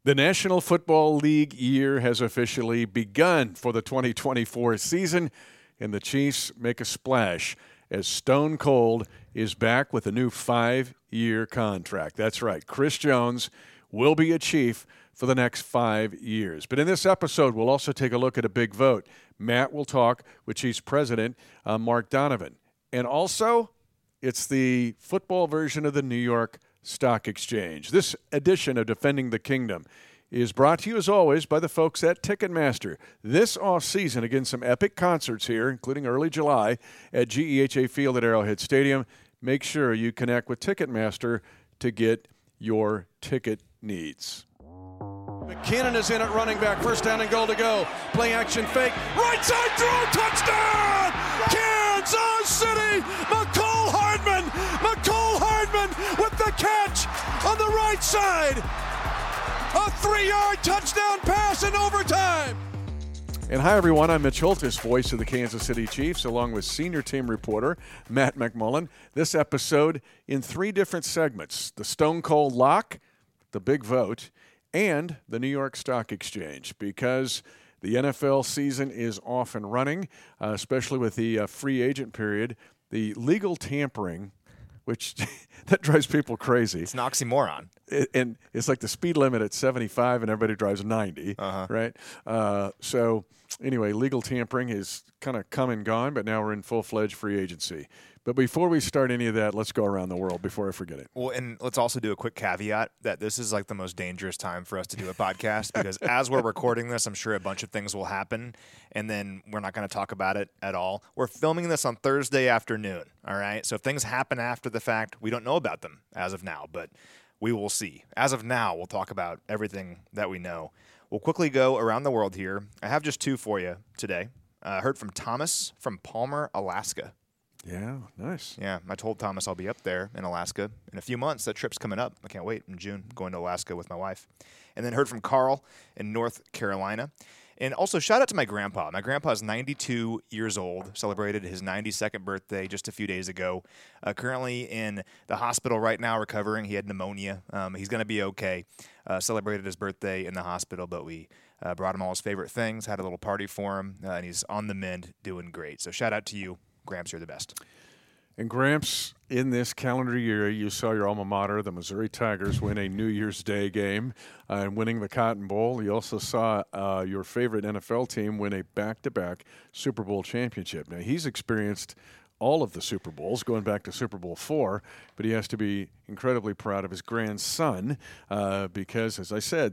The National Football League year has officially begun for the 2024 season, and the Chiefs make a splash as Stone Cold is back with a new 5-year contract. That's right, Chris Jones will be a Chief for the next 5 years. But in this episode, we'll also take a look at a big vote. Matt will talk with Chiefs President Mark Donovan. And also, it's the football version of the New York Stock Exchange. This edition of Defending the Kingdom is brought to you, as always, by the folks at Ticketmaster. This offseason, again, some epic concerts here, including early July at GEHA Field at Arrowhead Stadium. Make sure you connect with Ticketmaster to get your ticket needs. McKinnon is in at running back. First down and goal to go. Play action fake. Right side throw. Touchdown! Kansas City! Mecole Hardman with the catch on the right side. A 3-yard touchdown pass in overtime. And hi, everyone. I'm Mitch Holthus, voice of the Kansas City Chiefs, along with senior team reporter Matt McMullen. This episode in 3 different segments: the Stone Cold Lock, the Big Vote, and the New York Stock Exchange, because the NFL season is off and running, especially with the free agent period. The legal tampering, which that drives people crazy. It's an oxymoron. And it's like the speed limit at 75 and everybody drives 90, right? So anyway, legal tampering is kind of come and gone, but now we're in full-fledged free agency. But before we start any of that, let's go around the world before I forget it. Well, and let's also do a quick caveat that this is like the most dangerous time for us to do a podcast because as we're recording this, I'm sure a bunch of things will happen, and then we're not going to talk about it at all. We're filming this on Thursday afternoon, all right? So if things happen after the fact, we don't know about them as of now, but we will see. As of now, we'll talk about everything that we know. We'll quickly go around the world here. I have just 2 for you today. I heard from Thomas from Palmer, Alaska. Yeah, nice. Yeah, I told Thomas I'll be up there in Alaska in a few months. That trip's coming up. I can't wait. In June, going to Alaska with my wife. And then heard from Carl in North Carolina. And also, shout out to my grandpa. My grandpa is 92 years old, celebrated his 92nd birthday just a few days ago. Currently in the hospital right now recovering. He had pneumonia. He's going to be okay. Celebrated his birthday in the hospital, but we brought him all his favorite things, had a little party for him, and he's on the mend, doing great. So shout out to you, Gramps, you're the best. And Gramps, in this calendar year, you saw your alma mater, the Missouri Tigers, win a New Year's Day game and winning the Cotton Bowl. You also saw your favorite NFL team win a back-to-back Super Bowl championship. Now, he's experienced all of the Super Bowls, going back to Super Bowl IV, but he has to be incredibly proud of his grandson because, as I said,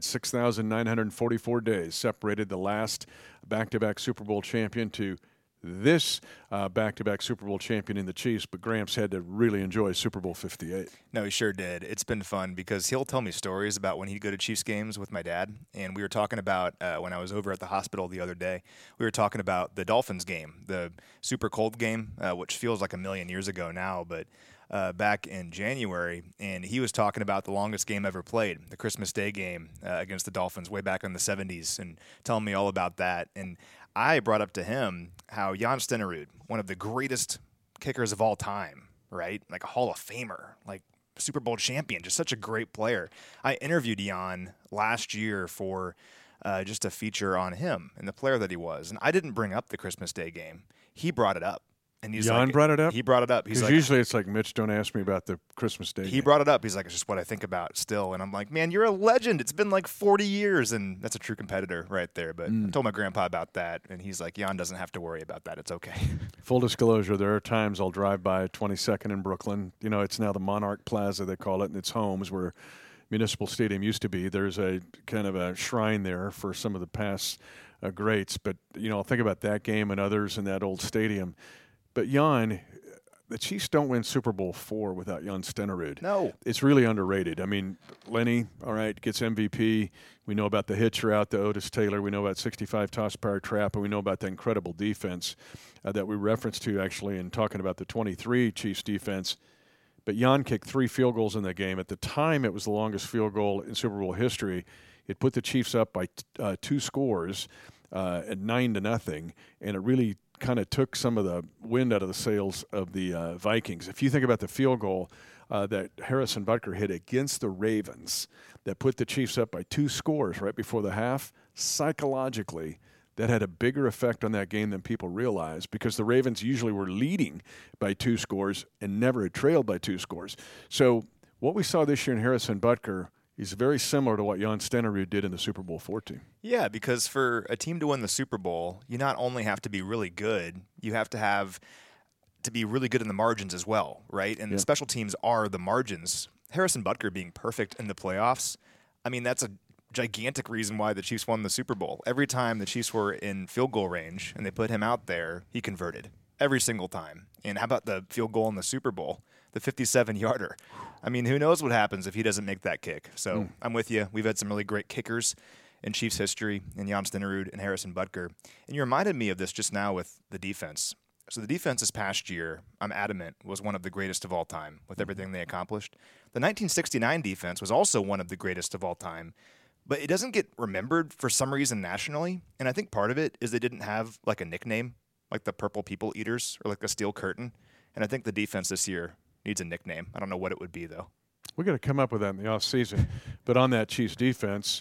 6,944 days separated the last back-to-back Super Bowl champion to this back-to-back Super Bowl champion in the Chiefs, but Gramps had to really enjoy Super Bowl 58. No, he sure did. It's been fun because he'll tell me stories about when he'd go to Chiefs games with my dad, and we were talking about when I was over at the hospital the other day, we were talking about the Dolphins game, the super cold game, which feels like a million years ago now, but back in January, and he was talking about the longest game ever played, the Christmas Day game against the Dolphins way back in the 70s, and telling me all about that. And I brought up to him how Jan Stenerud, one of the greatest kickers of all time, right? Like a Hall of Famer, like Super Bowl champion, just such a great player. I interviewed Jan last year for just a feature on him and the player that he was. And I didn't bring up the Christmas Day game. He brought it up. And he's Jan brought it up? He brought it up. He's like, usually it's like, Mitch, don't ask me about the Christmas Day He game. brought it up. He's like, it's just what I think about still. And I'm like, man, you're a legend. It's been like 40 years. And that's a true competitor right there. But I told my grandpa about that. And he's like, Jan doesn't have to worry about that. It's okay. Full disclosure, there are times I'll drive by 22nd in Brooklyn. You know, it's now the Monarch Plaza, they call it, and it's Homes, where Municipal Stadium used to be. There's a kind of a shrine there for some of the past greats. But, you know, I'll think about that game and others in that old stadium. But Jan, the Chiefs don't win Super Bowl IV without Jan Stenerud. No. It's really underrated. I mean, Lenny, all right, gets MVP. We know about the hitch route to Otis Taylor. We know about 65 toss power trap, and we know about the incredible defense that we referenced to actually in talking about the 23 Chiefs defense. But Jan kicked 3 field goals in that game. At the time, it was the longest field goal in Super Bowl history. It put the Chiefs up by 2 scores at 9-0, and it really kind of took some of the wind out of the sails of the Vikings. If you think about the field goal that Harrison Butker hit against the Ravens that put the Chiefs up by 2 scores right before the half, psychologically, that had a bigger effect on that game than people realize, because the Ravens usually were leading by 2 scores and never had trailed by 2 scores. So what we saw this year in Harrison Butker is very similar to what Jan Stenerud did in the Super Bowl 14. Yeah, because for a team to win the Super Bowl, you not only have to be really good, you have to be really good in the margins as well, right? And special teams are the margins. Harrison Butker being perfect in the playoffs, I mean, that's a gigantic reason why the Chiefs won the Super Bowl. Every time the Chiefs were in field goal range and they put him out there, he converted every single time. And how about the field goal in the Super Bowl, the 57-yarder? I mean, who knows what happens if he doesn't make that kick? So I'm with you. We've had some really great kickers in Chiefs history, in Jan Stenerud and Harrison Butker. And you reminded me of this just now with the defense. So the defense this past year, I'm adamant, was one of the greatest of all time with everything they accomplished. The 1969 defense was also one of the greatest of all time. But it doesn't get remembered for some reason nationally, and I think part of it is they didn't have like a nickname, like the Purple People Eaters or like the Steel Curtain, and I think the defense this year needs a nickname. I don't know what it would be, though. We're going to come up with that in the offseason. But on that Chiefs defense,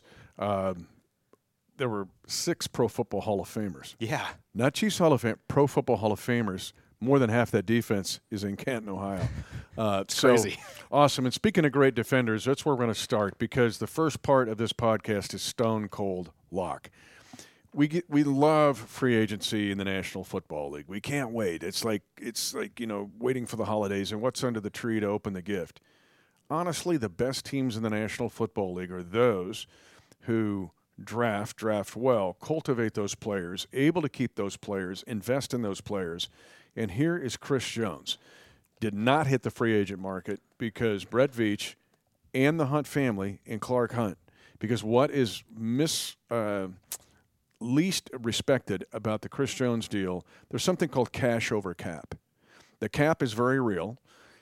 there were 6 Pro Football Hall of Famers. Yeah. Not Chiefs Hall of Fame, Pro Football Hall of Famers. More than half that defense is in Canton, Ohio. It's crazy. Awesome. And speaking of great defenders, that's where we're going to start, because the first part of this podcast is Stone Cold Lock. We love free agency in the National Football League. We can't wait. It's like waiting for the holidays and what's under the tree to open the gift. Honestly, the best teams in the National Football League are those who draft well, cultivate those players, able to keep those players, invest in those players. And here is Chris Jones. Did not hit the free agent market because Brett Veach and the Hunt family and Clark Hunt, because what is least respected about the Chris Jones deal, there's something called cash over cap. The cap is very real,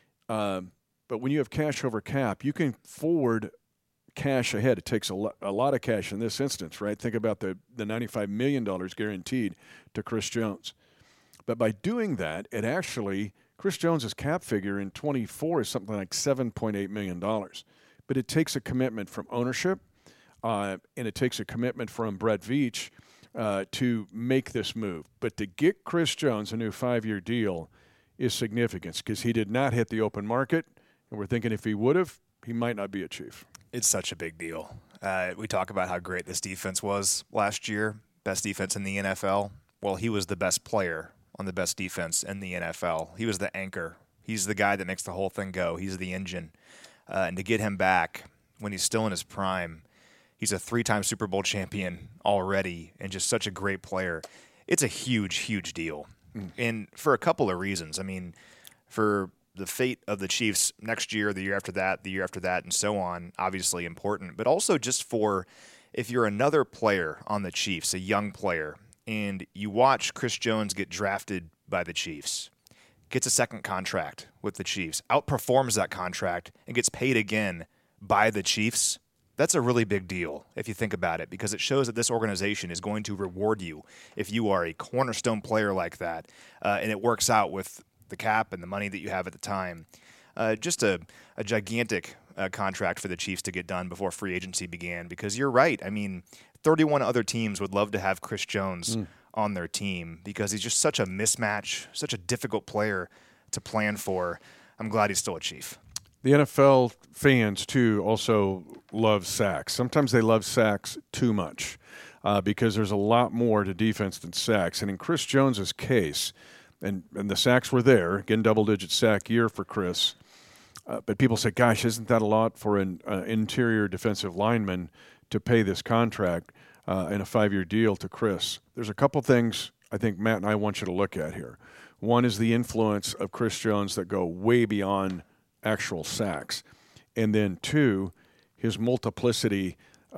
but when you have cash over cap, you can forward cash ahead. It takes a lot of cash in this instance, right? Think about the $95 million guaranteed to Chris Jones. But by doing that, it actually, Chris Jones's cap figure in 24 is something like $7.8 million. But it takes a commitment from ownership, and it takes a commitment from Brett Veach to make this move. But to get Chris Jones a new 5-year deal is significant, because he did not hit the open market, and we're thinking if he would have, he might not be a Chief. It's such a big deal. We talk about how great this defense was last year, best defense in the NFL. Well, he was the best player on the best defense in the NFL. He was the anchor. He's the guy that makes the whole thing go. He's the engine. And to get him back when he's still in his prime, he's a 3-time Super Bowl champion already and just such a great player. It's a huge, huge deal. And for a couple of reasons. I mean, for the fate of the Chiefs next year, the year after that, and so on, obviously important. But also just for if you're another player on the Chiefs, a young player, and you watch Chris Jones get drafted by the Chiefs, gets a second contract with the Chiefs, outperforms that contract, and gets paid again by the Chiefs, that's a really big deal if you think about it, because it shows that this organization is going to reward you if you are a cornerstone player like that, and it works out with the cap and the money that you have at the time. Just a gigantic contract for the Chiefs to get done before free agency began, because you're right. I mean, 31 other teams would love to have Chris Jones on their team, because he's just such a mismatch, such a difficult player to plan for. I'm glad he's still a Chief. The NFL fans, too, also love sacks. Sometimes they love sacks too much because there's a lot more to defense than sacks. And in Chris Jones's case, and the sacks were there, again, double-digit sack year for Chris, but people say, gosh, isn't that a lot for an interior defensive lineman to pay this contract in a 5-year deal to Chris? There's a couple things I think Matt and I want you to look at here. One is the influence of Chris Jones that go way beyond actual sacks. And then 2, his multiplicity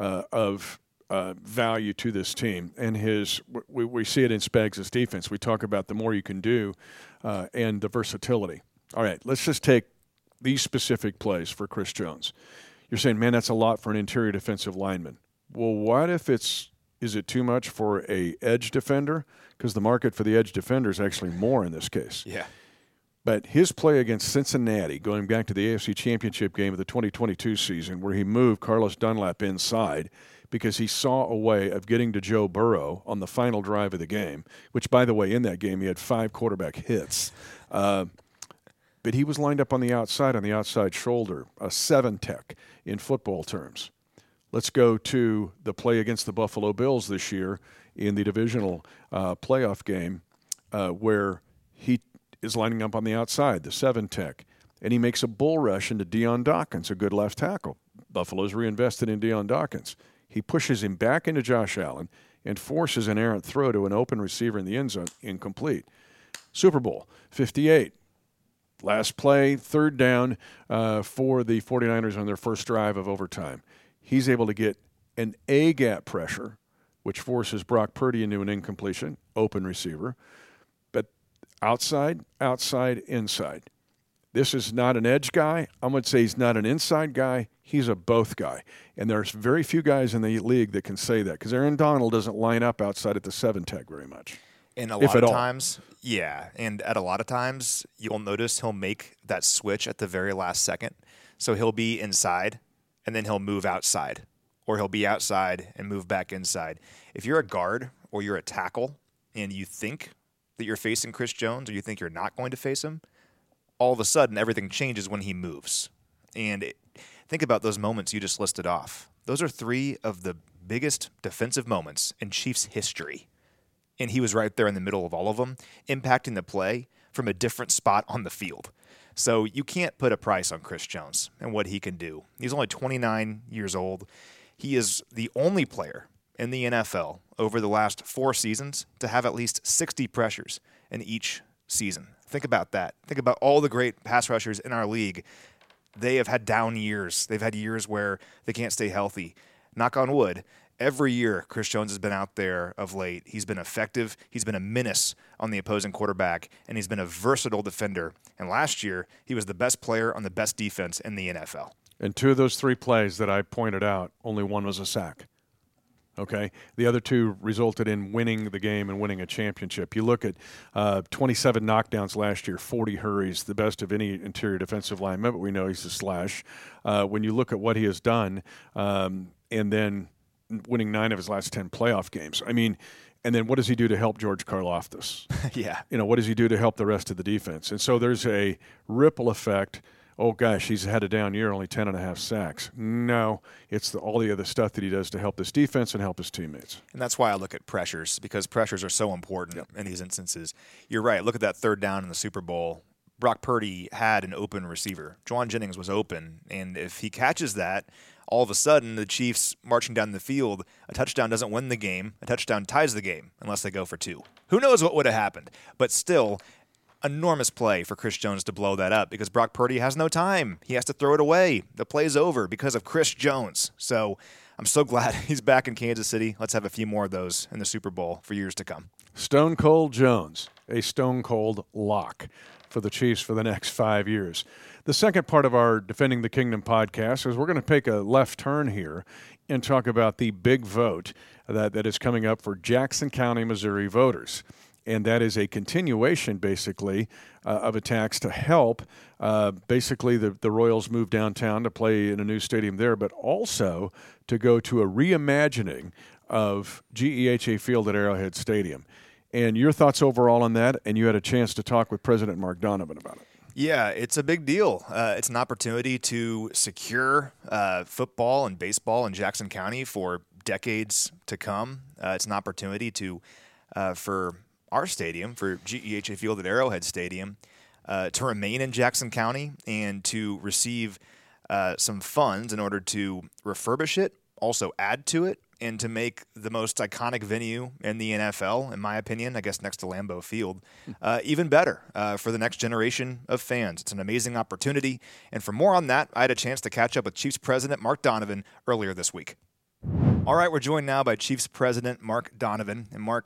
of value to this team. And we see it in Spags' defense. We talk about the more you can do and the versatility. All right, let's just take these specific plays for Chris Jones. You're saying, man, that's a lot for an interior defensive lineman. Well, what if it's Is it too much for a edge defender? Because the market for the edge defender is actually more in this case. Yeah. But his play against Cincinnati, going back to the AFC Championship game of the 2022 season, where he moved Carlos Dunlap inside because he saw a way of getting to Joe Burrow on the final drive of the game, which, by the way, in that game he had 5 quarterback hits. But he was lined up on the outside shoulder, a 7-tech in football terms. Let's go to the play against the Buffalo Bills this year in the divisional playoff game where he is lining up on the outside, the 7-tech, and he makes a bull rush into Deion Dawkins, a good left tackle. Buffalo's reinvested in Deion Dawkins. He pushes him back into Josh Allen and forces an errant throw to an open receiver in the end zone, incomplete. Super Bowl 58. Last play, 3rd down for the 49ers on their first drive of overtime. He's able to get an A-gap pressure, which forces Brock Purdy into an incompletion, open receiver. But outside, inside. This is not an edge guy. I'm going to say he's not an inside guy. He's a both guy. And there's very few guys in the league that can say that because Aaron Donald doesn't line up outside at the 7-tech very much. And a lot of times, yeah. And at a lot of times, you'll notice he'll make that switch at the very last second. So he'll be inside, and then he'll move outside. Or he'll be outside and move back inside. If you're a guard or you're a tackle and you think that you're facing Chris Jones or you think you're not going to face him, all of a sudden everything changes when he moves. And think about those moments you just listed off. Those are 3 of the biggest defensive moments in Chiefs history. And he was right there in the middle of all of them, impacting the play from a different spot on the field. So you can't put a price on Chris Jones and what he can do. He's only 29 years old. He is the only player in the NFL over the last 4 seasons to have at least 60 pressures in each season. Think about that. Think about all the great pass rushers in our league. They have had down years. They've had years where they can't stay healthy. Knock on wood. Every year Chris Jones has been out there of late. He's been effective. He's been a menace on the opposing quarterback, and he's been a versatile defender. And last year, he was the best player on the best defense in the NFL. And 2 of those 3 plays that I pointed out, only 1 was a sack. Okay? The other 2 resulted in winning the game and winning a championship. You look at 27 knockdowns last year, 40 hurries, the best of any interior defensive lineman, but we know he's a slash. When you look at what he has done, and then winning 9 of his last 10 playoff games. I mean, and then what does he do to help George Karlaftis? Yeah. What does he do to help the rest of the defense? And so there's a ripple effect. Oh, gosh, he's had a down year, only 10.5 sacks. No, it's all the other stuff that he does to help this defense and help his teammates. And that's why I look at pressures, because pressures are so important in these instances. You're right. Look at that 3rd down in the Super Bowl. Brock Purdy had an open receiver. Juwan Jennings was open, and if he catches that, all of a sudden the Chiefs marching down the field, a touchdown doesn't win the game. A touchdown ties the game unless they go for 2. Who knows what would have happened? But still, enormous play for Chris Jones to blow that up because Brock Purdy has no time. He has to throw it away. The play's over because of Chris Jones. So I'm so glad he's back in Kansas City. Let's have a few more of those in the Super Bowl for years to come. Stone Cold Jones, a stone cold lock for the Chiefs for the next 5 years. The second part of our Defending the Kingdom podcast is we're going to take a left turn here and talk about the big vote that is coming up for Jackson County, Missouri voters. And that is a continuation, basically, of attacks to help, basically, the Royals move downtown to play in a new stadium there, but also to go to a reimagining of GEHA Field at Arrowhead Stadium. And your thoughts overall on that, and you had a chance to talk with President Mark Donovan about it. Yeah, it's a big deal. It's an opportunity to secure football and baseball in Jackson County for decades to come. It's an opportunity to for our stadium, for GEHA Field at Arrowhead Stadium, to remain in Jackson County and to receive some funds in order to refurbish it, also add to it, and to make the most iconic venue in the NFL, in my opinion, I guess next to Lambeau Field, even better for the next generation of fans. It's an amazing opportunity. And for more on that, I had a chance to catch up with Chiefs President Mark Donovan earlier this week. All right, we're joined now by Chiefs President Mark Donovan. And Mark,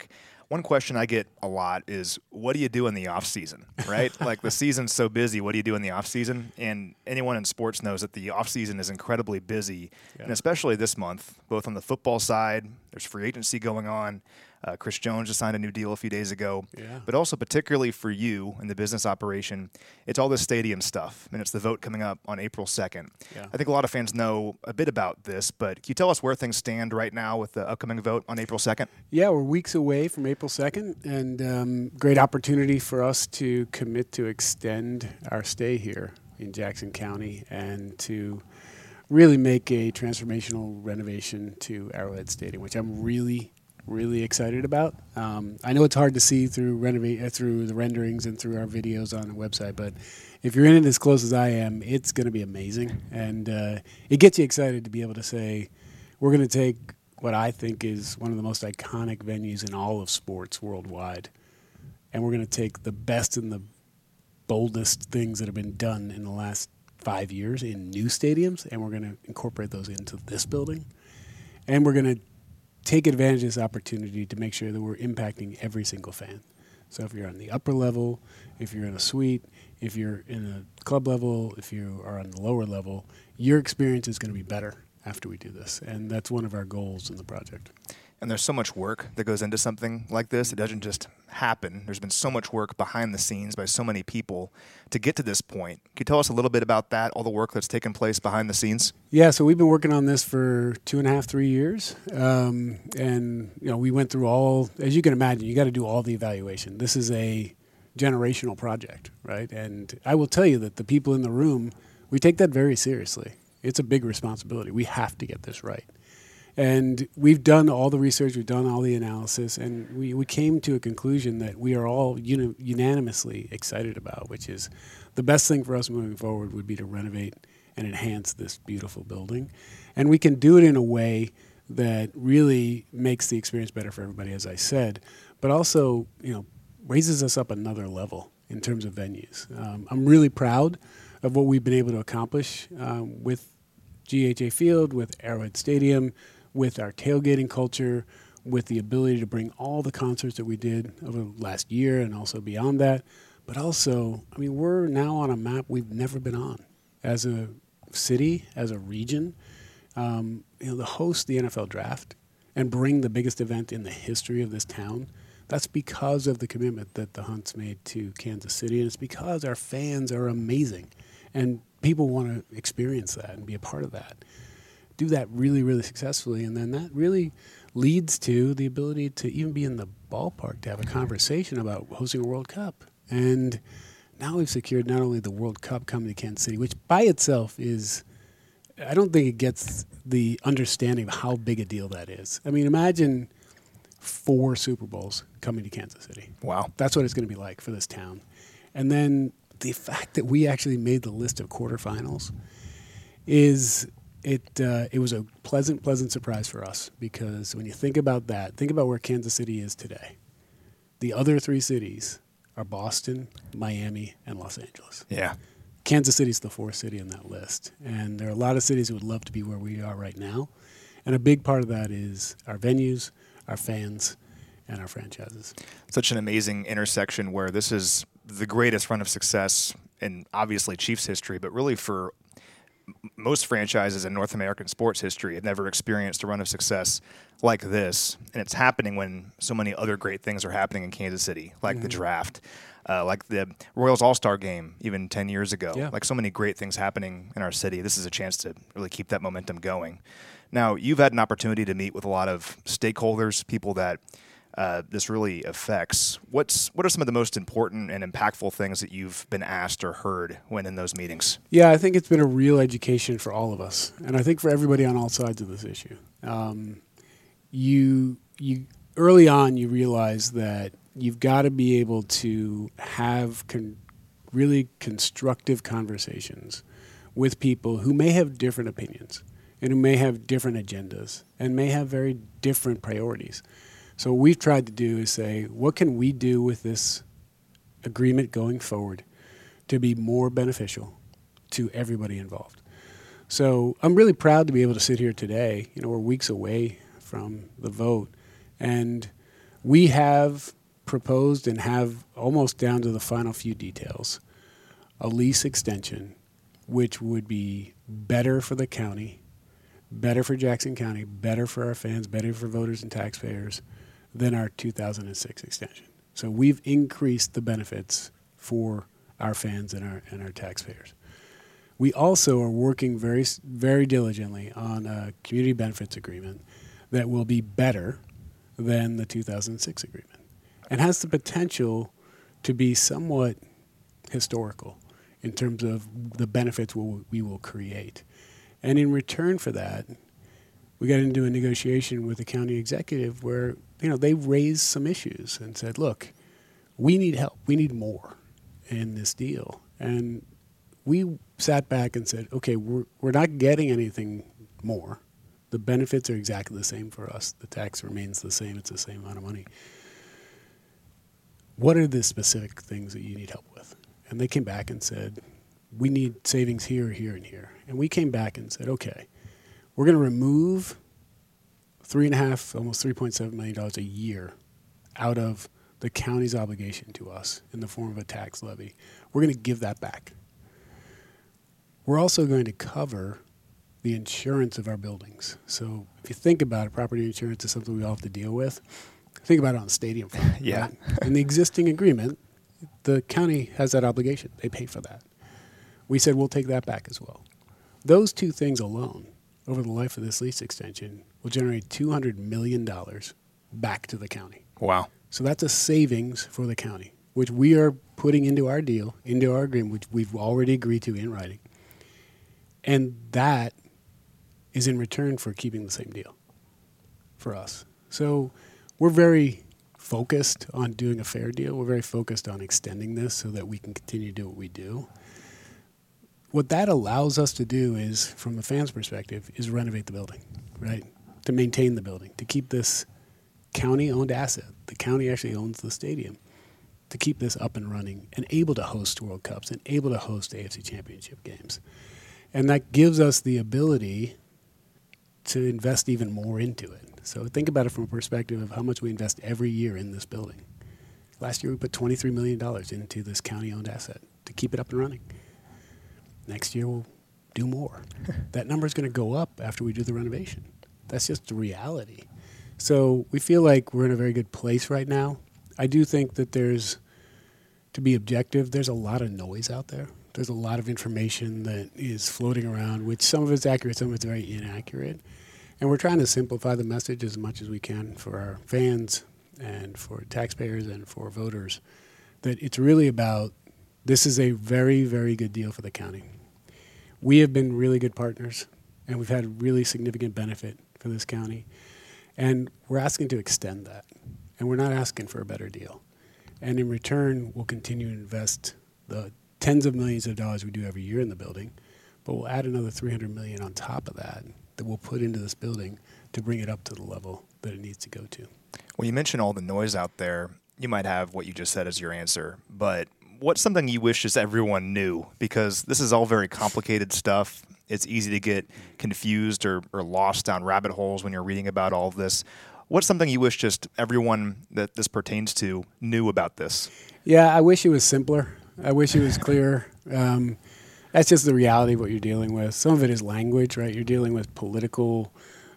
One question I get a lot is, what do you do in the off season, right? Like the season's so busy. What do you do in the off season? And anyone in sports knows that the off season is incredibly busy, and especially this month, both on the football side, there's free agency going on. Chris Jones just signed a new deal a few days ago. Yeah. But also particularly for you in the business operation, it's all this stadium stuff, and it's the vote coming up on April 2nd. Yeah. I think a lot of fans know a bit about this, but can you tell us where things stand right now with the upcoming vote on April 2nd? Yeah, we're weeks away from April 2nd, and great opportunity for us to commit to extend our stay here in Jackson County and to really make a transformational renovation to Arrowhead Stadium, which I'm really excited about. I know it's hard to see through the renderings and through our videos on the website, but if you're in it as close as I am, it's going to be amazing. And it gets you excited to be able to say, we're going to take what I think is one of the most iconic venues in all of sports worldwide, and we're going to take the best and the boldest things that have been done in the last 5 years in new stadiums, and we're going to incorporate those into this building. And we're going to take advantage of this opportunity to make sure that we're impacting every single fan. So if you're on the upper level, if you're in a suite, if you're in a club level, if you are on the lower level, your experience is going to be better after we do this. And that's one of our goals in the project. And there's so much work that goes into something like this. It doesn't just happen. There's been so much work behind the scenes by so many people to get to this point. Can you tell us a little bit about that, all the work that's taken place behind the scenes? Yeah, so we've been working on this for 2.5, 3 years. And, we went through all, as you can imagine, you got to do all the evaluation. This is a generational project, right? And I will tell you that the people in the room, we take that very seriously. It's a big responsibility. We have to get this right. And we've done all the research, we've done all the analysis, and we came to a conclusion that we are all unanimously excited about, which is the best thing for us moving forward would be to renovate and enhance this beautiful building. And we can do it in a way that really makes the experience better for everybody, as I said, but also, raises us up another level in terms of venues. I'm really proud of what we've been able to accomplish with GHA Field, with Arrowhead Stadium, with our tailgating culture, with the ability to bring all the concerts that we did over the last year and also beyond that. But also, we're now on a map we've never been on as a city, as a region. To host the NFL draft and bring the biggest event in the history of this town, that's because of the commitment that the Hunts made to Kansas City, and it's because our fans are amazing, and people want to experience that and be a part of that. Do that really, really successfully, and then that really leads to the ability to even be in the ballpark to have a conversation about hosting a World Cup. And now we've secured not only the World Cup coming to Kansas City, which by itself is, I don't think it gets the understanding of how big a deal that is. Imagine 4 Super Bowls coming to Kansas City. Wow. That's what it's going to be like for this town. And then the fact that we actually made the list of quarterfinals it was a pleasant surprise for us, because when you think about that, think about where Kansas City is today. The other 3 cities are Boston, Miami, and Los Angeles. Yeah. Kansas City's the 4th city in that list. And there are a lot of cities who would love to be where we are right now. And a big part of that is our venues, our fans, and our franchises. Such an amazing intersection where this is the greatest run of success in obviously Chiefs history, but really for most franchises in North American sports history have never experienced a run of success like this. And it's happening when so many other great things are happening in Kansas City, like the draft, like the Royals All-Star game even 10 years ago. Yeah. Like so many great things happening in our city. This is a chance to really keep that momentum going. Now, you've had an opportunity to meet with a lot of stakeholders, people that this really affects. What are some of the most important and impactful things that you've been asked or heard when in those meetings? Yeah, I think it's been a real education for all of us, and I think for everybody on all sides of this issue. You early on, you realize that you've got to be able to have really constructive conversations with people who may have different opinions and who may have different agendas and may have very different priorities. So what we've tried to do is say, what can we do with this agreement going forward to be more beneficial to everybody involved? So I'm really proud to be able to sit here today. We're weeks away from the vote, and We have proposed and have almost down to the final few details a lease extension which would be better for the county, better for Jackson County, better for our fans, better for voters and taxpayers than our 2006 extension. So we've increased the benefits for our fans and our taxpayers. We also are working very, very diligently on a community benefits agreement that will be better than the 2006 agreement and has the potential to be somewhat historical in terms of the benefits we will create. And in return for that, we got into a negotiation with the county executive where, they raised some issues and said, look, we need help. We need more in this deal. And we sat back and said, okay, we're not getting anything more. The benefits are exactly the same for us. The tax remains the same. It's the same amount of money. What are the specific things that you need help with? And they came back and said, we need savings here, here, and here. And we came back and said, okay, we're going to remove almost $3.7 million a year out of the county's obligation to us in the form of a tax levy. We're going to give that back. We're also going to cover the insurance of our buildings. So if you think about it, property insurance is something we all have to deal with. Think about it on the stadium front. Yeah. Right? In the existing agreement, the county has that obligation. They pay for that. We said we'll take that back as well. Those two things alone, over the life of this lease extension, will generate $200 million back to the county. Wow. So that's a savings for the county, which we are putting into our deal, into our agreement, which we've already agreed to in writing. And that is in return for keeping the same deal for us. So we're very focused on doing a fair deal. We're very focused on extending this so that we can continue to do what we do. What that allows us to do is, from the fans' perspective, is renovate the building, right? To maintain the building, to keep this county-owned asset. The county actually owns the stadium. To keep this up and running and able to host World Cups and able to host AFC Championship games. And that gives us the ability to invest even more into it. So think about it from a perspective of how much we invest every year in this building. Last year we put $23 million into this county-owned asset to keep it up and running. Next year we'll do more. That number is going to go up after we do the renovation. That's just the reality. So we feel like we're in a very good place right now. I do think that to be objective, there's a lot of noise out there. There's a lot of information that is floating around, which some of it's accurate, some of it's very inaccurate. And we're trying to simplify the message as much as we can for our fans and for taxpayers and for voters, that it's really about, this is a very, very good deal for the county. We have been really good partners, and we've had really significant benefit for this county. And we're asking to extend that. And we're not asking for a better deal. And in return, we'll continue to invest the tens of millions of dollars we do every year in the building, but we'll add another $300 million on top of that we'll put into this building to bring it up to the level that it needs to go to. Well, you mentioned all the noise out there. You might have what you just said as your answer, but what's something you wish just everyone knew? Because this is all very complicated stuff. It's easy to get confused or lost down rabbit holes when you're reading about all of this. What's something you wish just everyone that this pertains to knew about this? Yeah, I wish it was simpler. I wish it was clearer. That's just the reality of what you're dealing with. Some of it is language, right? You're dealing with political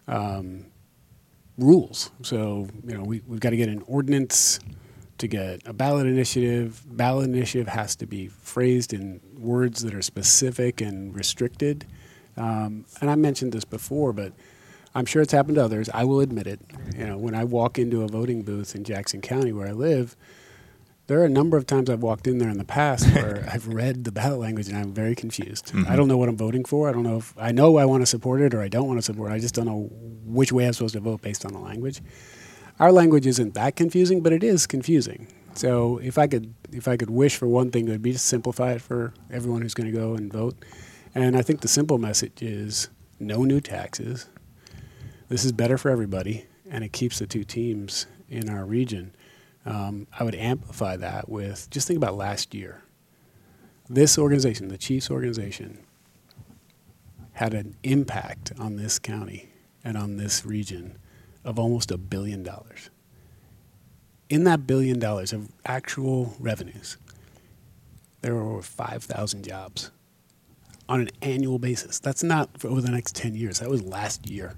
rules. So, we've got to get an ordinance to get a ballot initiative. Ballot initiative has to be phrased in words that are specific and restricted. And I mentioned this before, but I'm sure it's happened to others. I will admit it. When I walk into a voting booth in Jackson County where I live, there are a number of times I've walked in there in the past where I've read the ballot language and I'm very confused. Mm-hmm. I don't know what I'm voting for. I don't know if I know I want to support it or I don't want to support it. I just don't know which way I'm supposed to vote based on the language. Our language isn't that confusing, but it is confusing. So if I could wish for one thing, it would be to simplify it for everyone who's going to go and vote. And I think the simple message is no new taxes. This is better for everybody, and it keeps the two teams in our region. I would amplify that with, just think about last year. This organization, the Chiefs organization, had an impact on this county and on this region of almost $1 billion. in that $1 billion of actual revenues, there are over 5,000 jobs on an annual basis. That's not for over the next 10 years. That was last year.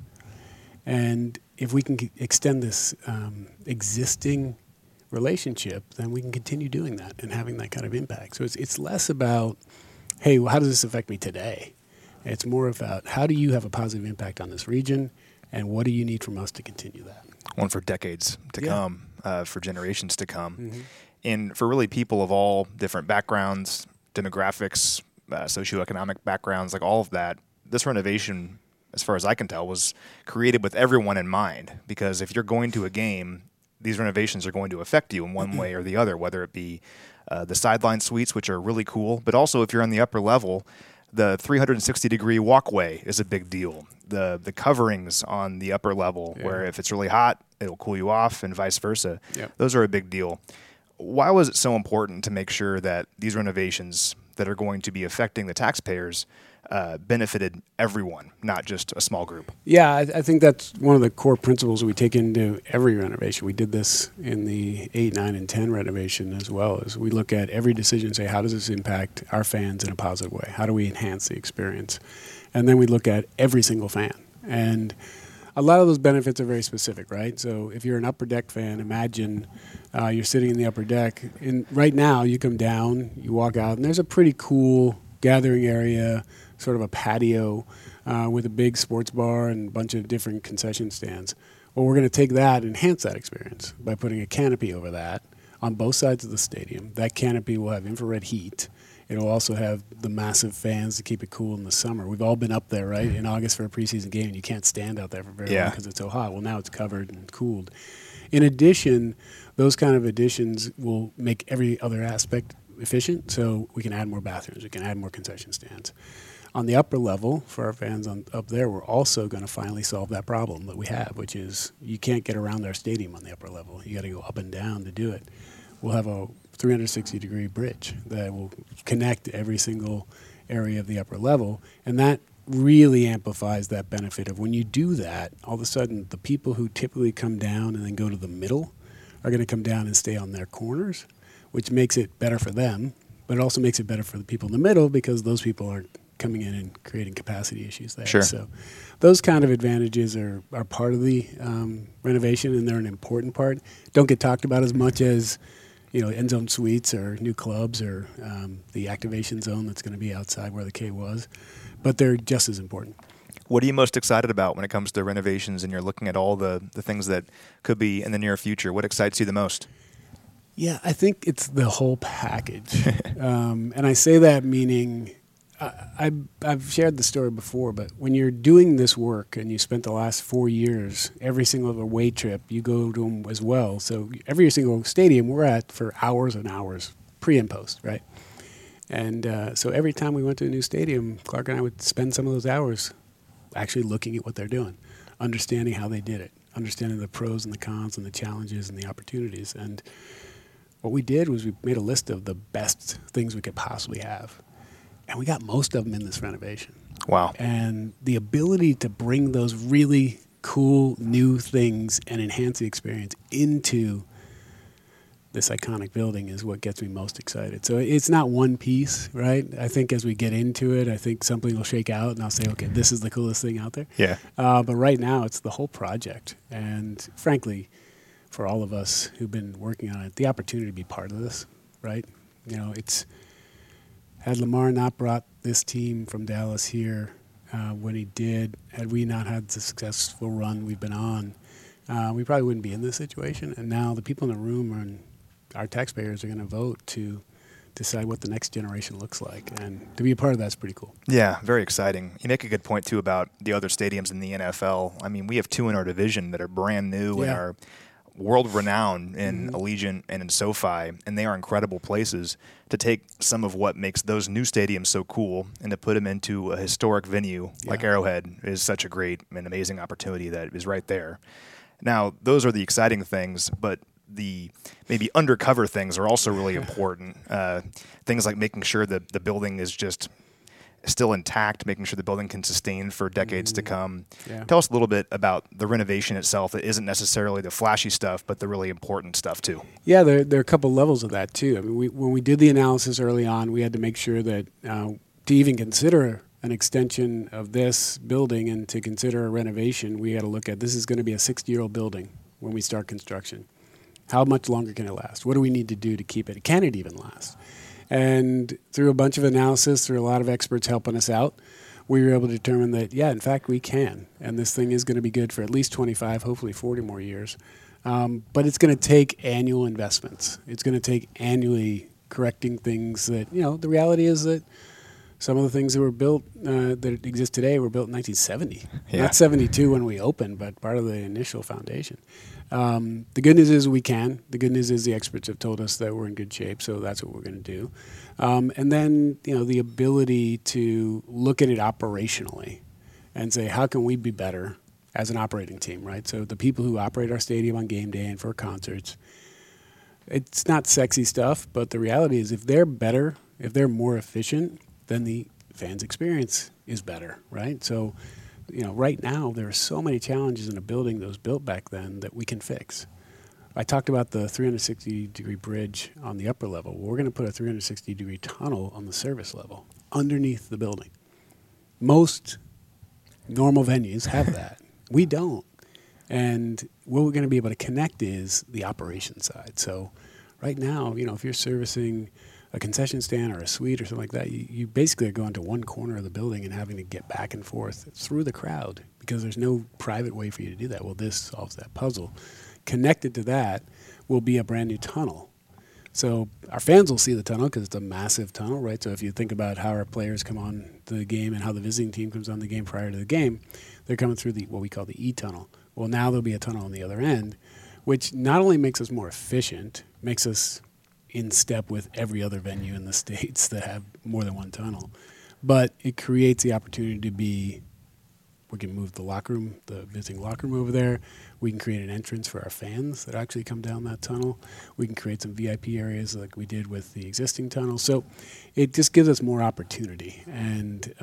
And if we can extend this existing relationship, then we can continue doing that and having that kind of impact. So it's less about, hey, well, how does this affect me today? It's more about how do you have a positive impact on this region, and what do you need from us to continue that? One for decades to come, for generations to come. Mm-hmm. And for really people of all different backgrounds, demographics, socioeconomic backgrounds, like all of that, this renovation, as far as I can tell, was created with everyone in mind. Because if you're going to a game, these renovations are going to affect you in one way or the other, whether it be the sideline suites, which are really cool, but also if you're on the upper level, the 360-degree walkway is a big deal. The coverings on the upper level, where if it's really hot, it'll cool you off, and vice versa. Yep. Those are a big deal. Why was it so important to make sure that these renovations that are going to be affecting the taxpayers benefited everyone, not just a small group? Yeah, I think that's one of the core principles we take into every renovation. We did this in the 8, 9, and 10 renovation as well. As we look at every decision and say, how does this impact our fans in a positive way? How do we enhance the experience? And then we look at every single fan. And a lot of those benefits are very specific, right? So if you're an upper deck fan, imagine you're sitting in the upper deck. And right now, you come down, you walk out, and there's a pretty cool gathering area, sort of a patio with a big sports bar and a bunch of different concession stands. Well, we're going to take that and enhance that experience by putting a canopy over that on both sides of the stadium. That canopy will have infrared heat. It'll also have the massive fans to keep it cool in the summer. We've all been up there, right, in August for a preseason game, and you can't stand out there for very long because it's so hot. Well, now it's covered and cooled. In addition, those kind of additions will make every other aspect efficient, so we can add more bathrooms, we can add more concession stands. On the upper level, for our fans up there, we're also going to finally solve that problem that we have, which is you can't get around our stadium on the upper level. You got to go up and down to do it. We'll have a 360-degree bridge that will connect every single area of the upper level, and that really amplifies that benefit of when you do that, all of a sudden the people who typically come down and then go to the middle are going to come down and stay on their corners, which makes it better for them, but it also makes it better for the people in the middle because those people are coming in and creating capacity issues there. Sure. So those kind of advantages are part of the renovation, and they're an important part. Don't get talked about as much as end zone suites or new clubs or the activation zone that's going to be outside where the K was, but they're just as important. What are you most excited about when it comes to renovations and you're looking at all the things that could be in the near future? What excites you the most? Yeah, I think it's the whole package. And I say that meaning I've shared the story before, but when you're doing this work and you spent the last 4 years, every single away trip, you go to them as well. So every single stadium we're at for hours and hours, pre and post, right? And so every time we went to a new stadium, Clark and I would spend some of those hours actually looking at what they're doing, understanding how they did it, understanding the pros and the cons and the challenges and the opportunities. And what we did was we made a list of the best things we could possibly have. And we got most of them in this renovation. Wow. And the ability to bring those really cool new things and enhance the experience into this iconic building is what gets me most excited. So it's not one piece, right? I think as we get into it, I think something will shake out and I'll say, okay, this is the coolest thing out there. Yeah. But right now it's the whole project. And frankly, for all of us who've been working on it, the opportunity to be part of this, right? Had Lamar not brought this team from Dallas here when he did, had we not had the successful run we've been on, we probably wouldn't be in this situation. And now the people in the room and our taxpayers are going to vote to decide what the next generation looks like. And to be a part of that's pretty cool. Yeah, very exciting. You make a good point, too, about the other stadiums in the NFL. I mean, we have 2 in our division that are brand new and are world-renowned in Allegiant and in SoFi, and they are incredible places to take some of what makes those new stadiums so cool and to put them into a historic venue like Arrowhead is such a great and amazing opportunity that is right there. Now, those are the exciting things, but the maybe undercover things are also really important. Things like making sure that the building is just still intact, making sure the building can sustain for decades to come. Yeah. Tell us a little bit about the renovation itself that isn't necessarily the flashy stuff, but the really important stuff too. Yeah, there are a couple levels of that too. I mean, when we did the analysis early on, we had to make sure that to even consider an extension of this building and to consider a renovation, we had to look at this is going to be a 60-year-old building when we start construction. How much longer can it last? What do we need to do to keep it? Can it even last? And through a bunch of analysis, through a lot of experts helping us out, we were able to determine that, yeah, in fact, we can. And this thing is going to be good for at least 25, hopefully 40 more years. But it's going to take annual investments. It's going to take annually correcting things that, the reality is that some of the things that were built that exist today were built in 1970. Yeah. Not 72 when we opened, but part of the initial foundation. The good news is we can. The good news is the experts have told us that we're in good shape, so that's what we're going to do. And then, the ability to look at it operationally and say, how can we be better as an operating team, right? So the people who operate our stadium on game day and for concerts, it's not sexy stuff, but the reality is if they're better, if they're more efficient, then the fans' experience is better, right? So, right now there are so many challenges in a building that was built back then that we can fix. I talked about the 360-degree bridge on the upper level. We're going to put a 360-degree tunnel on the service level underneath the building. Most normal venues have that. We don't. And what we're going to be able to connect is the operation side. So right now, if you're servicing a concession stand or a suite or something like that, you basically are going to one corner of the building and having to get back and forth through the crowd because there's no private way for you to do that. Well, this solves that puzzle. Connected to that will be a brand new tunnel. So our fans will see the tunnel because it's a massive tunnel, right? So if you think about how our players come on to the game and how the visiting team comes on the game prior to the game, they're coming through what we call the E-tunnel. Well, now there'll be a tunnel on the other end, which not only makes us more efficient, makes us in step with every other venue in the States that have more than one tunnel, but it creates the opportunity to be, we can move the locker room, the visiting locker room over there. We can create an entrance for our fans that actually come down that tunnel. We can create some VIP areas like we did with the existing tunnel. So it just gives us more opportunity. And,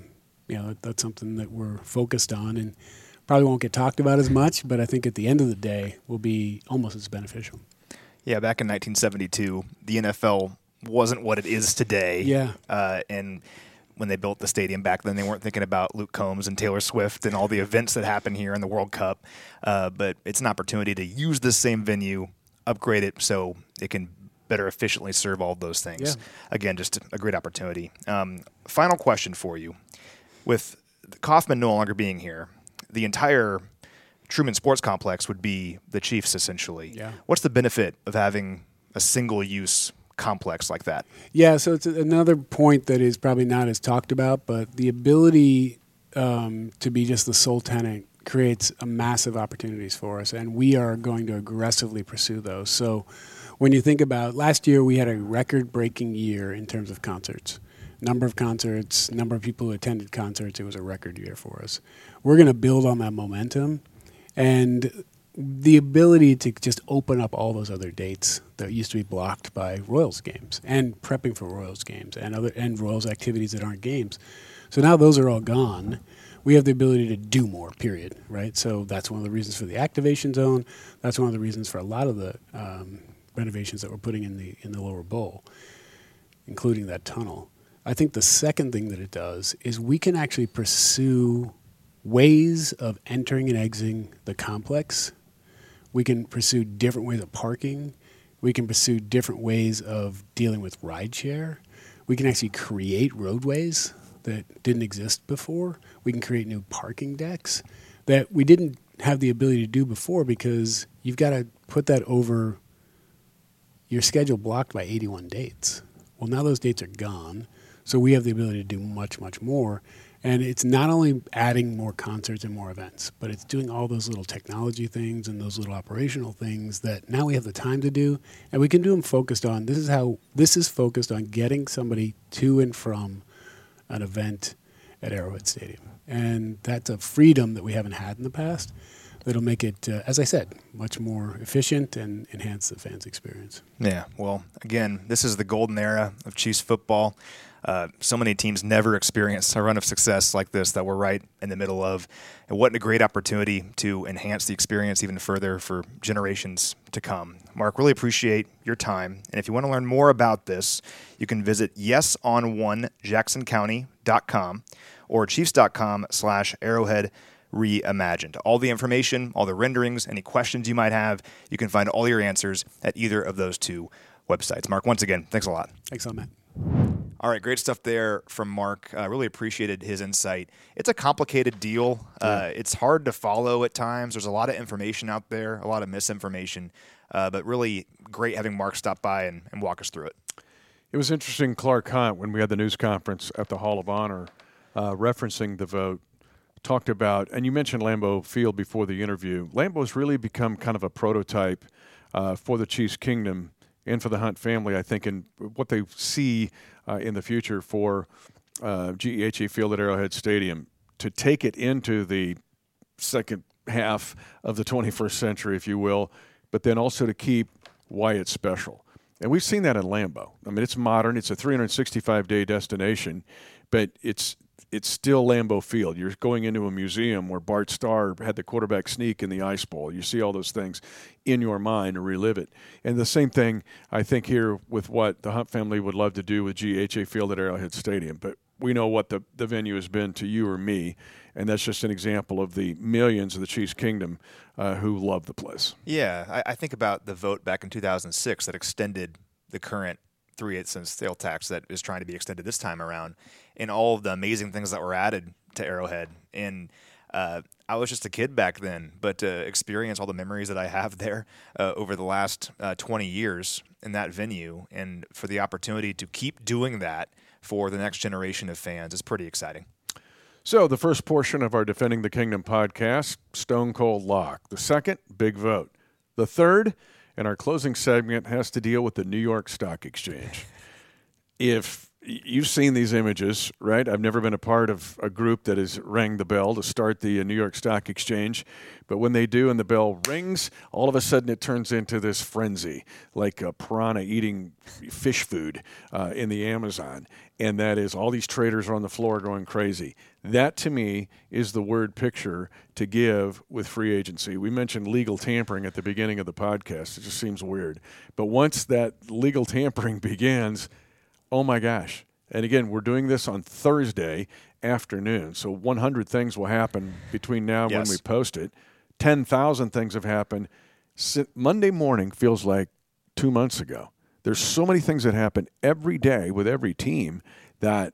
that's something that we're focused on and probably won't get talked about as much, but I think at the end of the day will be almost as beneficial. Yeah, back in 1972, the NFL wasn't what it is today. Yeah. And when they built the stadium back then, they weren't thinking about Luke Combs and Taylor Swift and all the events that happen here in the World Cup. But it's an opportunity to use this same venue, upgrade it so it can better efficiently serve all of those things. Yeah. Again, just a great opportunity. Final question for you. With Kauffman no longer being here, the entire Truman Sports Complex would be the Chiefs, essentially. Yeah. What's the benefit of having a single-use complex like that? Yeah, so it's another point that is probably not as talked about, but the ability to be just the sole tenant creates a massive opportunities for us, and we are going to aggressively pursue those. So when you think about last year, we had a record-breaking year in terms of concerts. Number of concerts, number of people who attended concerts, it was a record year for us. We're going to build on that momentum. And the ability to just open up all those other dates that used to be blocked by Royals games and prepping for Royals games and Royals activities that aren't games. So now those are all gone. We have the ability to do more, period, right? So that's one of the reasons for the activation zone. That's one of the reasons for a lot of the renovations that we're putting in the lower bowl, including that tunnel. I think the second thing that it does is we can actually pursue ways of entering and exiting the complex. We can pursue different ways of parking. We can pursue different ways of dealing with rideshare. We can actually create roadways that didn't exist before. We can create new parking decks that we didn't have the ability to do before because you've got to put that over your schedule blocked by 81 dates. Well, now those dates are gone, so we have the ability to do much, much more. And it's not only adding more concerts and more events, but it's doing all those little technology things and those little operational things that now we have the time to do, and we can do them focused on. This is focused on getting somebody to and from an event at Arrowhead Stadium, and that's a freedom that we haven't had in the past. that'll make it, as I said, much more efficient and enhance the fans' experience. Yeah, well, again, this is the golden era of Chiefs football. So many teams never experience a run of success like this that we're right in the middle of. And what a great opportunity to enhance the experience even further for generations to come. Mark, really appreciate your time. And if you want to learn more about this, you can visit yesonOneJacksonCounty.com or Chiefs.com/Arrowhead Reimagined. All the information, all the renderings, any questions you might have, you can find all your answers at either of those two websites. Mark, once again, thanks a lot. Thanks a lot, Matt. All right, great stuff there from Mark. I really appreciated his insight. It's a complicated deal. It's hard to follow at times. There's a lot of information out there, a lot of misinformation, but really great having Mark stop by and walk us through it. It was interesting, Clark Hunt, when we had the news conference at the Hall of Honor, referencing the vote, talked about, and you mentioned Lambeau Field before the interview. Lambeau's really become kind of a prototype for the Chiefs Kingdom and for the Hunt family, I think, in what they see in the future for GEHA Field at Arrowhead Stadium, to take it into the second half of the 21st century, if you will, but then also to keep why it's special. And we've seen that in Lambeau. I mean, it's modern. It's a 365-day destination, but it's still Lambeau Field. You're going into a museum where Bart Starr had the quarterback sneak in the Ice Bowl. You see all those things in your mind and relive it. And the same thing, I think, here with what the Hunt family would love to do with GEHA Field at Arrowhead Stadium. But we know what the venue has been to you or me, and that's just an example of the millions of the Chiefs Kingdom who love the place. Yeah, I think about the vote back in 2006 that extended the current 3/8 cents sale tax that is trying to be extended this time around, and all of the amazing things that were added to Arrowhead. And I was just a kid back then, but to experience all the memories that I have there over the last 20 years in that venue, and for the opportunity to keep doing that for the next generation of fans is pretty exciting. So the first portion of our Defending the Kingdom podcast, Stone Cold Lock. The second, Big Vote. The third, and our closing segment, has to deal with the New York Stock Exchange. If you've seen these images, right? I've never been a part of a group that has rang the bell to start the New York Stock Exchange. But when they do and the bell rings, all of a sudden it turns into this frenzy, like a piranha eating fish food in the Amazon. And that is all these traders are on the floor going crazy. That, to me, is the word picture to give with free agency. We mentioned legal tampering at the beginning of the podcast. It just seems weird. But once that legal tampering begins, oh my gosh. And again, we're doing this on Thursday afternoon. So 100 things will happen between now and when we post it. 10,000 things have happened. Monday morning feels like 2 months ago. There's so many things that happen every day with every team that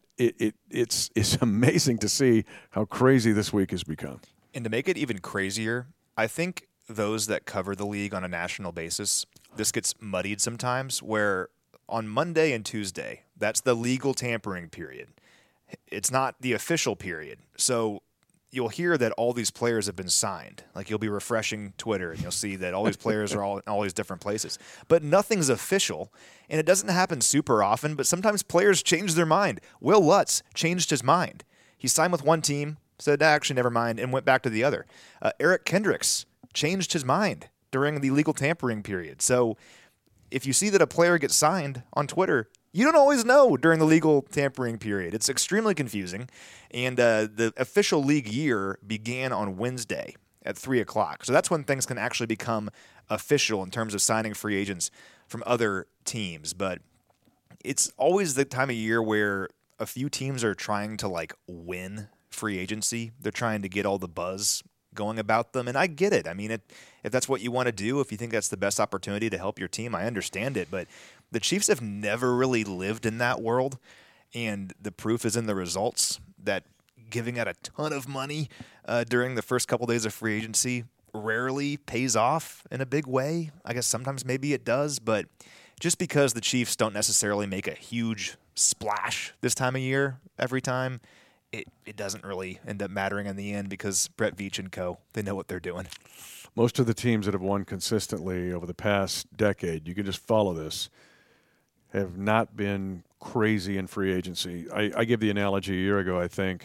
it's amazing to see how crazy this week has become. And to make it even crazier, I think those that cover the league on a national basis, this gets muddied sometimes, where on Monday and Tuesday, that's the legal tampering period. It's not the official period. So you'll hear that all these players have been signed. Like, you'll be refreshing Twitter and you'll see that all these players are all in all these different places. But nothing's official, and it doesn't happen super often, but sometimes players change their mind. Will Lutz changed his mind. He signed with one team, said, actually, never mind, and went back to the other. Eric Kendricks changed his mind during the legal tampering period. So if you see that a player gets signed on Twitter, you don't always know during the legal tampering period. It's extremely confusing. And the official league year began on Wednesday at 3 o'clock. So that's when things can actually become official in terms of signing free agents from other teams. But it's always the time of year where a few teams are trying to, win free agency. They're trying to get all the buzz going about them. And I get it. I mean, if that's what you want to do, if you think that's the best opportunity to help your team, I understand it. But the Chiefs have never really lived in that world, and the proof is in the results that giving out a ton of money during the first couple days of free agency rarely pays off in a big way. I guess sometimes maybe it does, but just because the Chiefs don't necessarily make a huge splash this time of year every time, it doesn't really end up mattering in the end, because Brett Veach and co., they know what they're doing. Most of the teams that have won consistently over the past decade, you can just follow this, have not been crazy in free agency. I give the analogy a year ago, I think,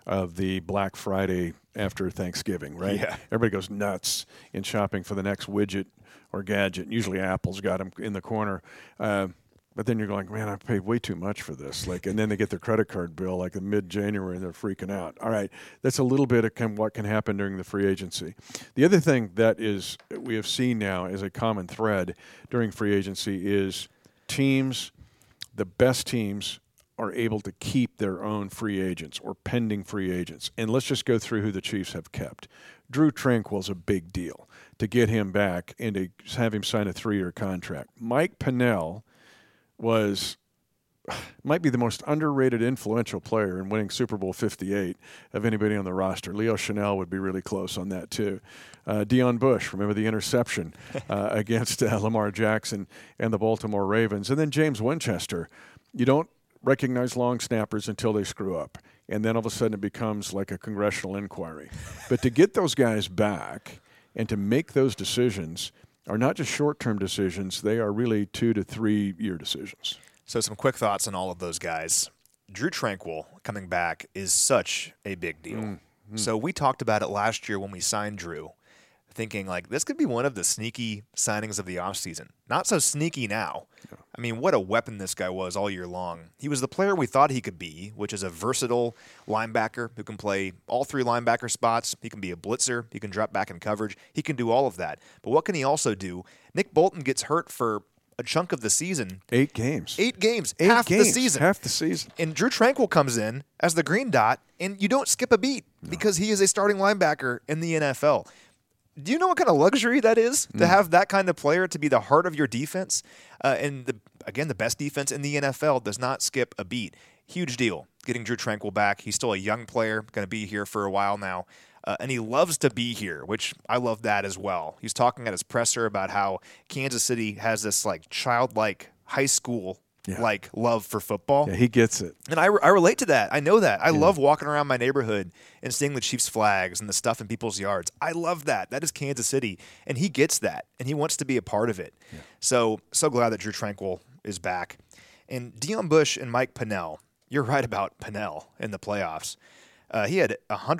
of the Black Friday after Thanksgiving, right? Yeah. Everybody goes nuts in shopping for the next widget or gadget. Usually Apple's got them in the corner. But then you're going, man, I paid way too much for this. And then they get their credit card bill like in mid-January and they're freaking out. All right, that's a little bit of what can happen during the free agency. The other thing that we have seen now as a common thread during free agency is teams, the best teams, are able to keep their own free agents or pending free agents. And let's just go through who the Chiefs have kept. Drue Tranquill's a big deal to get him back and to have him sign a 3-year contract. Mike Pennel might be the most underrated, influential player in winning Super Bowl 58 of anybody on the roster. Leo Chanel would be really close on that too. Deion Bush, remember the interception against Lamar Jackson and the Baltimore Ravens. And then James Winchester. You don't recognize long snappers until they screw up. And then all of a sudden it becomes like a congressional inquiry. But to get those guys back and to make those decisions are not just short-term decisions. They are really 2 to 3 year decisions. So some quick thoughts on all of those guys. Drue Tranquill coming back is such a big deal. Mm-hmm. So we talked about it last year when we signed Drue, thinking like this could be one of the sneaky signings of the offseason. Not so sneaky now. Yeah. I mean, what a weapon this guy was all year long. He was the player we thought he could be, which is a versatile linebacker who can play all 3 linebacker spots. He can be a blitzer. He can drop back in coverage. He can do all of that. But what can he also do? Nick Bolton gets hurt for a chunk of the season. 8 games. 8 games. Half the season. Half the season. And Drue Tranquill comes in as the green dot, and you don't skip a beat because he is a starting linebacker in the NFL. Do you know what kind of luxury that is to have that kind of player to be the heart of your defense? And the best defense in the NFL does not skip a beat. Huge deal getting Drue Tranquill back. He's still a young player, going to be here for a while now. And he loves to be here, which I love that as well. He's talking at his presser about how Kansas City has this like childlike high school like love for football. Yeah, he gets it. And I relate to that. I know that. I love walking around my neighborhood and seeing the Chiefs flags and the stuff in people's yards. I love that. That is Kansas City. And he gets that. And he wants to be a part of it. Yeah. So glad that Drue Tranquill is back. And Deion Bush and Mike Pennel. You're right about Pennel in the playoffs. He had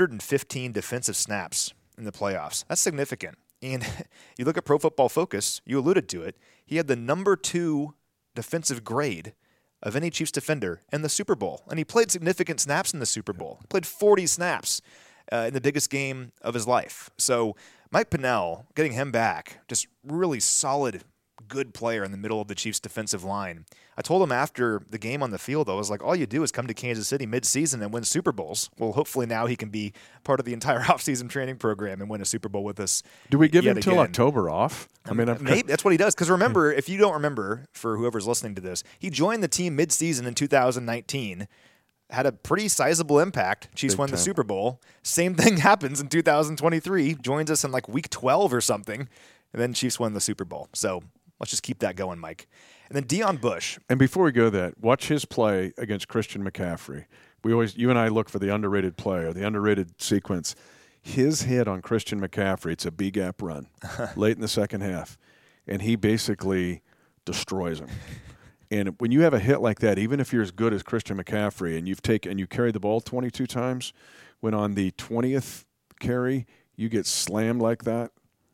115 defensive snaps in the playoffs. That's significant. And you look at Pro Football Focus, you alluded to it. He had the number 2 defensive grade of any Chiefs defender in the Super Bowl. And he played significant snaps in the Super Bowl. He played 40 snaps in the biggest game of his life. So Mike Pennel, getting him back, just really solid, good player in the middle of the Chiefs defensive line. I told him after the game on the field, I was like, all you do is come to Kansas City mid-season and win Super Bowls. Well, hopefully now he can be part of the entire offseason training program and win a Super Bowl with us. Do we give him till October off? I mean, maybe that's what he does. Because remember, if you don't remember, for whoever's listening to this, he joined the team mid-season in 2019, had a pretty sizable impact. Chiefs won the Super Bowl. Same thing happens in 2023. Joins us in like week 12 or something, and then Chiefs won the Super Bowl. So let's just keep that going, Mike. And then Deion Bush. And before we go that, watch his play against Christian McCaffrey. You and I look for the underrated play or the underrated sequence. His hit on Christian McCaffrey, it's a B-gap run late in the second half, and he basically destroys him. And when you have a hit like that, even if you're as good as Christian McCaffrey and you carry the ball 22 times, when on the 20th carry you get slammed like that,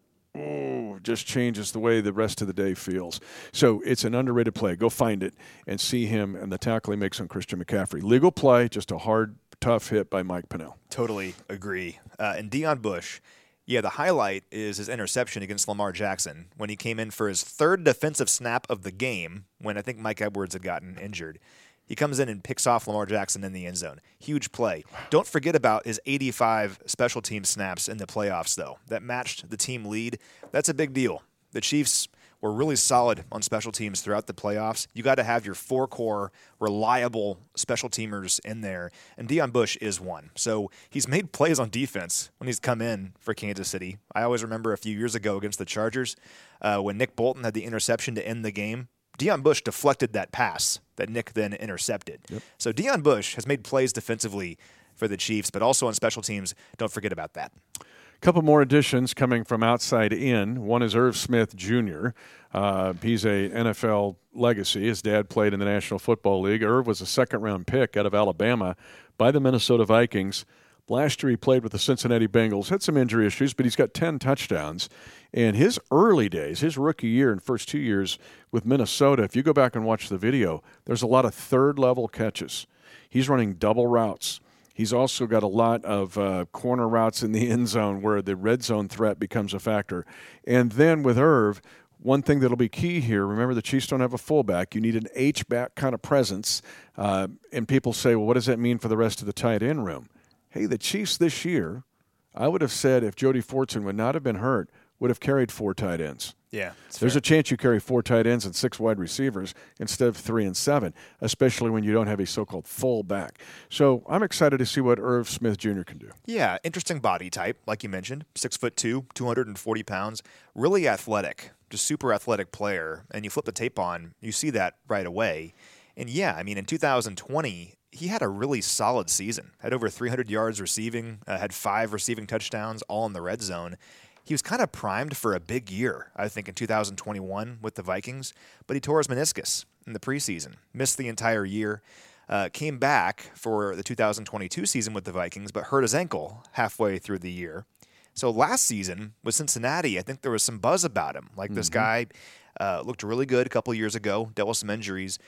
just changes the way the rest of the day feels. So it's an underrated play. Go find it and see him and the tackle he makes on Christian McCaffrey. Legal play, just a hard, tough hit by Mike Pennel. Totally agree. And Deion Bush, the highlight is his interception against Lamar Jackson when he came in for his 3rd defensive snap of the game when I think Mike Edwards had gotten injured. He comes in and picks off Lamar Jackson in the end zone. Huge play. Don't forget about his 85 special team snaps in the playoffs, though. That matched the team lead. That's a big deal. The Chiefs were really solid on special teams throughout the playoffs. You got to have your 4-core, reliable special teamers in there, and Deion Bush is one. So he's made plays on defense when he's come in for Kansas City. I always remember a few years ago against the Chargers when Nick Bolton had the interception to end the game. Deion Bush deflected that pass that Nick then intercepted. Yep. So Deion Bush has made plays defensively for the Chiefs, but also on special teams. Don't forget about that. couple more additions coming from outside in. One is Irv Smith Jr. He's a NFL legacy. His dad played in the National Football League. Irv was a second-round pick out of Alabama by the Minnesota Vikings. Last year he played with the Cincinnati Bengals, had some injury issues, but he's got 10 touchdowns. And his early days, his rookie year and first 2 years with Minnesota, if you go back and watch the video, there's a lot of third-level catches. He's running double routes. He's also got a lot of corner routes in the end zone where the red zone threat becomes a factor. And then with Irv, one thing that'll be key here, remember the Chiefs don't have a fullback. You need an H-back kind of presence. And people say, well, what does that mean for the rest of the tight end room? Hey, the Chiefs this year, I would have said if Jody Fortson would not have been hurt, would have carried 4 tight ends. Yeah, there's a chance you carry 4 tight ends and 6 wide receivers instead of 3 and 7, especially when you don't have a so-called full back. So I'm excited to see what Irv Smith Jr. can do. Yeah, interesting body type, like you mentioned, 6'2", 240 pounds, really athletic, just super athletic player. And you flip the tape on, you see that right away. And yeah, I mean, in 2020, he had a really solid season. Had over 300 yards receiving, had 5 receiving touchdowns, all in the red zone. He was kind of primed for a big year, I think, in 2021 with the Vikings, but he tore his meniscus in the preseason, missed the entire year, came back for the 2022 season with the Vikings, but hurt his ankle halfway through the year. So last season with Cincinnati, I think there was some buzz about him. Like this guy looked really good a couple years ago, dealt with some injuries.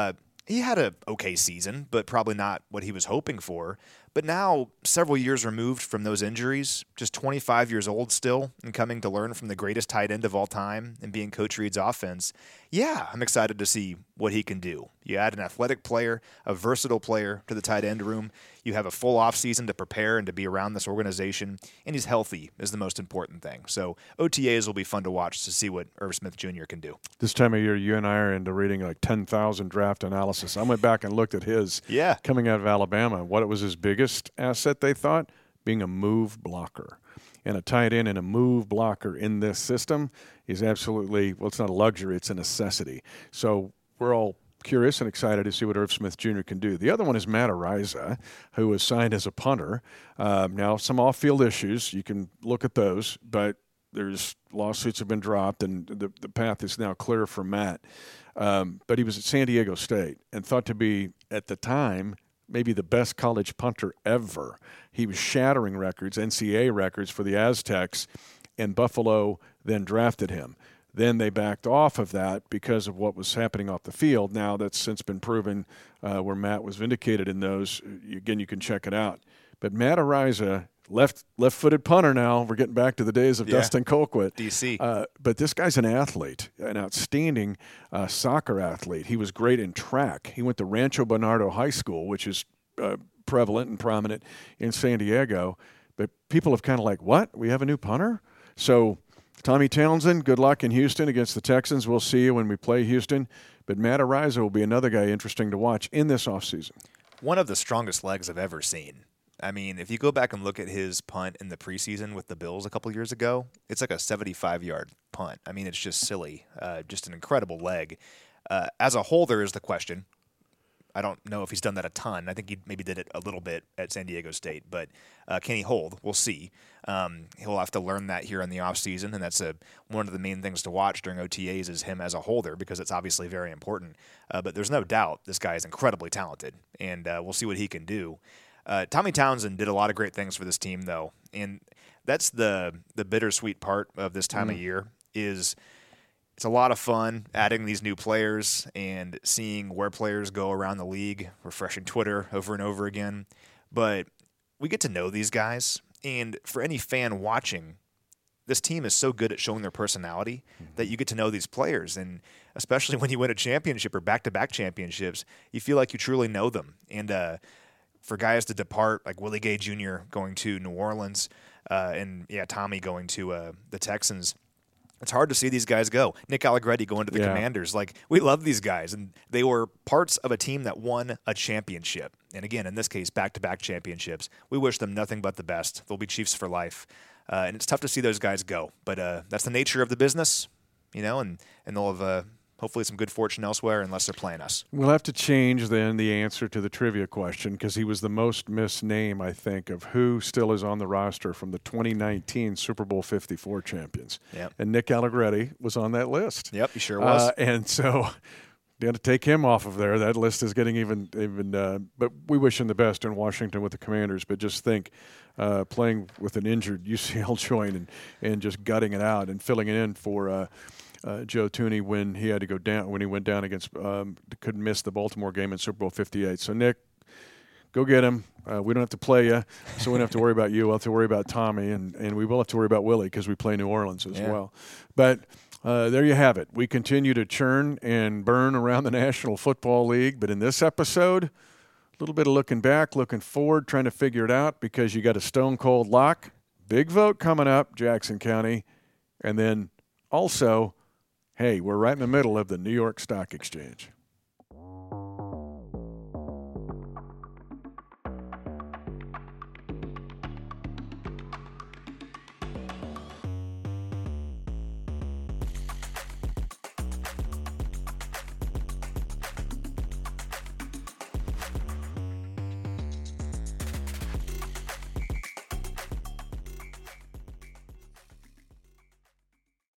He had an okay season, but probably not what he was hoping for. But now, several years removed from those injuries, just 25 years old still, and coming to learn from the greatest tight end of all time and being Coach Reid's offense, yeah, I'm excited to see what he can do. You add an athletic player, a versatile player to the tight end room. You have a full offseason to prepare and to be around this organization, and he's healthy is the most important thing. So OTAs will be fun to watch to see what Irv Smith Jr. can do. This time of year, you and I are into reading like 10,000 draft analysis. I went back and looked at his coming out of Alabama. What it was his biggest asset, they thought, being a move blocker. And a tight end and a move blocker in this system is absolutely, well, it's not a luxury, it's a necessity. So we're all curious and excited to see what Irv Smith Jr. can do. The other one is Matt Araiza, who was signed as a punter. Now, some off-field issues, you can look at those, but there's lawsuits have been dropped, and the path is now clear for Matt. But he was at San Diego State and thought to be, at the time, maybe the best college punter ever. He was shattering records, NCAA records for the Aztecs, and Buffalo then drafted him. Then they backed off of that because of what was happening off the field. Now that's since been proven where Matt was vindicated in those. Again, you can check it out. But Matt Araiza, left-footed punter now. We're getting back to the days of Dustin Colquitt. DC. But this guy's an athlete, an outstanding soccer athlete. He was great in track. He went to Rancho Bernardo High School, which is prevalent and prominent in San Diego. But people have kind of like, what? We have a new punter? So Tommy Townsend, good luck in Houston against the Texans. We'll see you when we play Houston. But Matt Araiza will be another guy interesting to watch in this offseason. One of the strongest legs I've ever seen. I mean, if you go back and look at his punt in the preseason with the Bills a couple years ago, it's like a 75-yard punt. I mean, it's just silly. Just an incredible leg. As a holder is the question. I don't know if he's done that a ton. I think he maybe did it a little bit at San Diego State. But can he hold? We'll see. He'll have to learn that here in the offseason, and that's one of the main things to watch during OTAs is him as a holder because it's obviously very important. But there's no doubt this guy is incredibly talented, and we'll see what he can do. Tommy Townsend did a lot of great things for this team, though, and that's the bittersweet part of this time of year is it's a lot of fun adding these new players and seeing where players go around the league, refreshing Twitter over and over again. But we get to know these guys, and for any fan watching, this team is so good at showing their personality that you get to know these players, and especially when you win a championship or back-to-back championships, you feel like you truly know them. And for guys to depart, like Willie Gay Jr. going to New Orleans, and Tommy going to the Texans, it's hard to see these guys go. Nick Allegretti going to the Commanders. Like, we love these guys, and they were parts of a team that won a championship. And again, in this case, back-to-back championships. We wish them nothing but the best. They'll be Chiefs for life. And it's tough to see those guys go. But that's the nature of the business, and they'll have hopefully some good fortune elsewhere unless they're playing us. We'll have to change then the answer to the trivia question because he was the most missed name, I think, of who still is on the roster from the 2019 Super Bowl 54 champions. Yep. And Nick Allegretti was on that list. Yep, he sure was. And so got to take him off of there. That list is getting even. But we wish him the best in Washington with the Commanders. But just think, playing with an injured UCL joint and just gutting it out and filling it in for Joe Thuney when he had to go down, when he went down against, couldn't miss the Baltimore game in Super Bowl 58. So Nick, go get him. We don't have to play you, so we don't have to worry about you. We'll have to worry about Tommy, and we will have to worry about Willie because we play New Orleans as well. But there you have it. We continue to churn and burn around the National Football League. But in this episode, a little bit of looking back, looking forward, trying to figure it out because you got a stone cold lock. Big vote coming up, Jackson County. And then also, hey, we're right in the middle of the New York Stock Exchange.